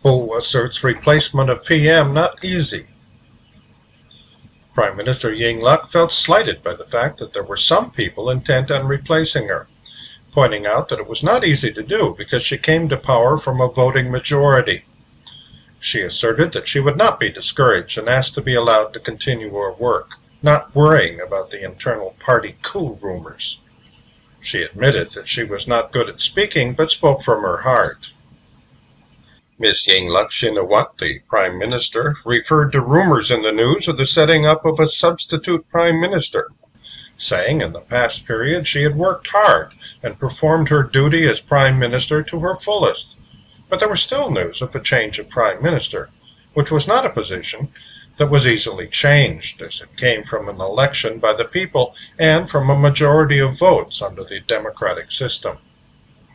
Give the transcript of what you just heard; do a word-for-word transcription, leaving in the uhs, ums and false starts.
who asserts replacement of P M not easy. Prime Minister Yingluck felt slighted by the fact that there were some people intent on replacing her, pointing out that it was not easy to do because she came to power from a voting majority. She asserted that she would not be discouraged and asked to be allowed to continue her work, not worrying about the internal party coup rumors. She admitted that she was not good at speaking, but spoke from her heart. Miss Yingluck Shinawatra, the Prime Minister, referred to rumors in the news of the setting up of a substitute Prime Minister, saying in the past period she had worked hard and performed her duty as Prime Minister to her fullest. But there was still news of a change of Prime Minister, which was not a position that was easily changed, as it came from an election by the people and from a majority of votes under the democratic system.